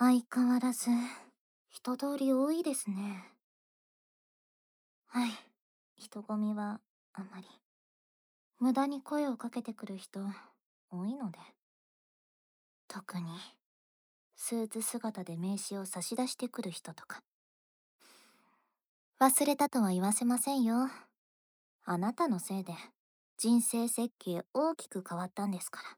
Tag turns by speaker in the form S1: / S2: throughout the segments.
S1: 相変わらず、人通り多いですね。はい。人混みは、あまり。無駄に声をかけてくる人、多いので。特に、スーツ姿で名刺を差し出してくる人とか。忘れたとは言わせませんよ。あなたのせいで、人生設計大きく変わったんですから。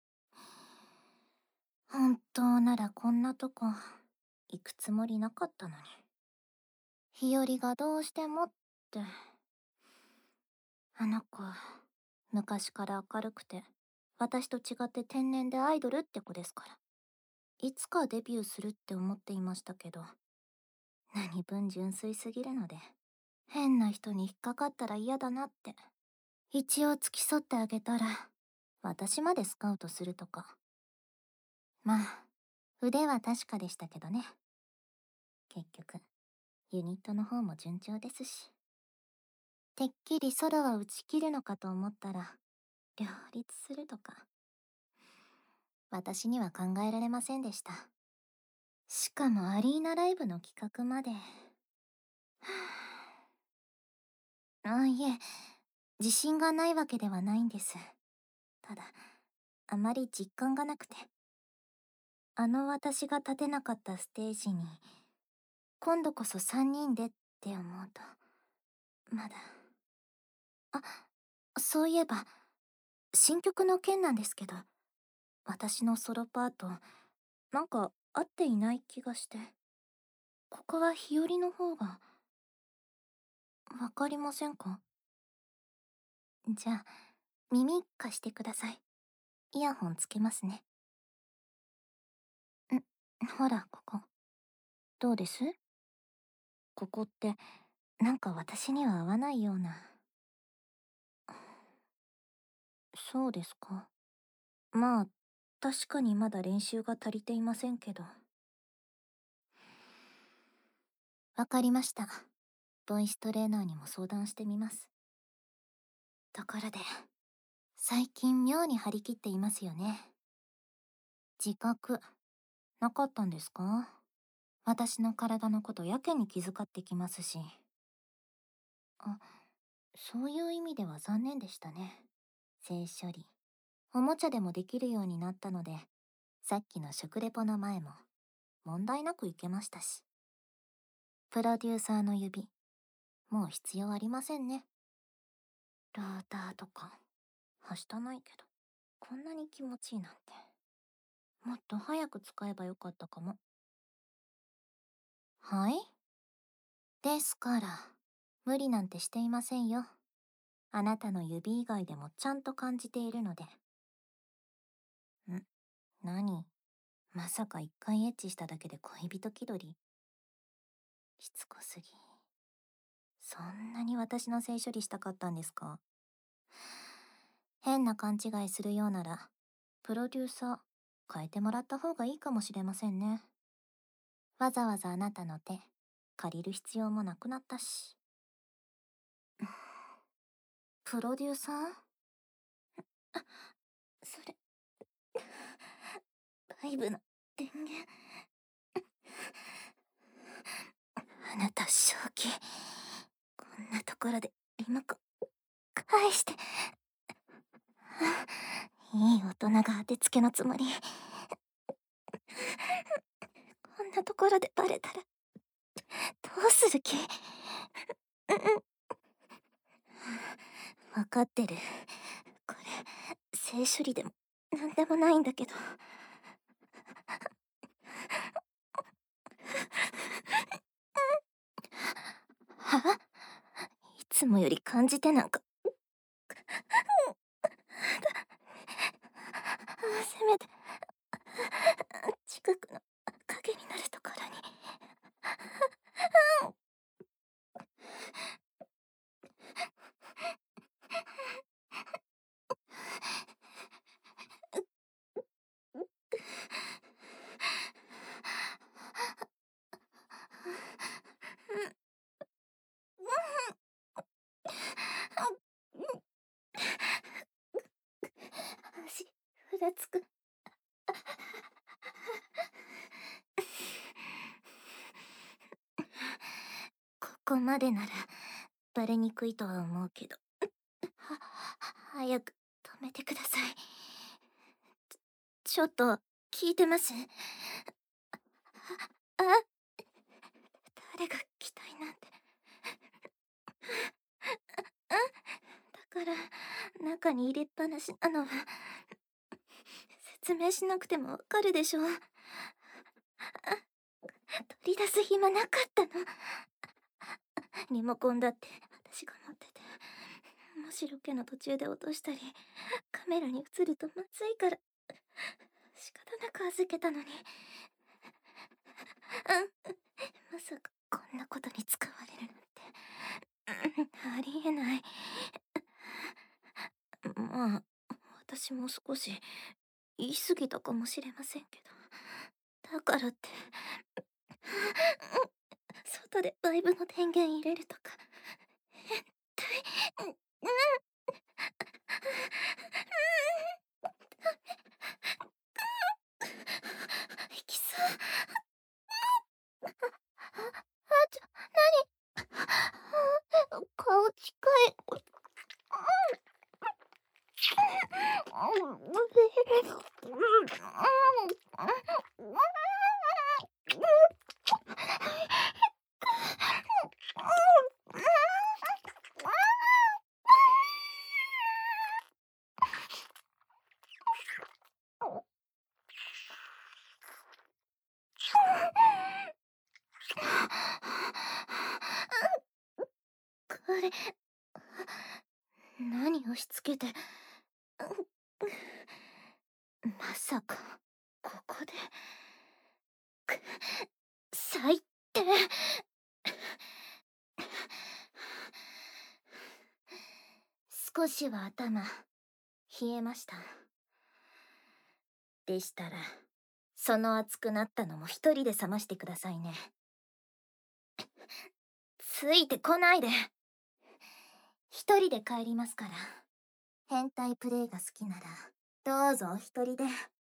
S1: 本当ならこんなとこ、行くつもりなかったのに。日和がどうしてもって。あの子、昔から明るくて、私と違って天然でアイドルって子ですから。いつかデビューするって思っていましたけど、何分純粋すぎるので、変な人に引っかかったら嫌だなって。一応付き添ってあげたら、私までスカウトするとか。まあ、腕は確かでしたけどね。結局、ユニットの方も順調ですし。てっきりソロは打ち切るのかと思ったら、両立するとか。私には考えられませんでした。しかもアリーナライブの企画まで。いえ、自信がないわけではないんです。ただ、あまり実感がなくて。あの私が立てなかったステージに、今度こそ3人でって思うと、まだ。あ、そういえば、新曲の件なんですけど、私のソロパート、なんか合っていない気がして。ここは日和の方が、わかりませんか？じゃあ、耳貸してください。イヤホンつけますね。ほら、ここ。どうです？ここって、なんか私には合わないような。そうですか。まあ、確かにまだ練習が足りていませんけど。わかりました。ボイストレーナーにも相談してみます。ところで、最近妙に張り切っていますよね。自覚、なかったんですか？私の体のことやけに気遣ってきますし。あ、そういう意味では残念でしたね。性処理。おもちゃでもできるようになったので、さっきの食レポの前も問題なくいけましたし。プロデューサーの指、もう必要ありませんね。ローターとか、はしたないけど、こんなに気持ちいいなんて。もっと早く使えばよかったかも。はい？ですから、無理なんてしていませんよ。あなたの指以外でもちゃんと感じているので。何？まさか一回エッチしただけで恋人気取り？しつこすぎ。そんなに私の性処理したかったんですか？変な勘違いするようなら、プロデューサー、変えてもらった方がいいかもしれませんね。わざわざあなたの手、借りる必要もなくなったし。プロデューサー？それ、外部の電源。あなた正気。こんなところでリモコン返して。いい大人が当てつけのつもり。こんなところでバレたら、どうする気？わかってる。これ、性処理でも、なんでもないんだけど。はいつもより感じてなんか。せめて、近くの影になるところに。足、ふらつく。 こまでならバレにくいとは思うけど、は早く止めてください。ちょっと聞いてます？あ、誰が期待なんて。だから中に入れっぱなしなのは説明しなくてもわかるでしょ。取り出す暇なかったの。リモコンだって私が持ってて、もしロケの途中で落としたりカメラに映るとまずいから仕方なく預けたのに、まさかこんなことに使われるなんて、ありえない。まあ私も少し言い過ぎたかもしれませんけど、だからって外でバイブの電源入れるとか変態。いきそう。顔近い。これ何押し付けて。まさかここで。最低。少しは頭冷えました。でしたらその熱くなったのも一人で冷ましてくださいね。ついてこないで。一人で帰りますから。変態プレイが好きならどうぞお一人で。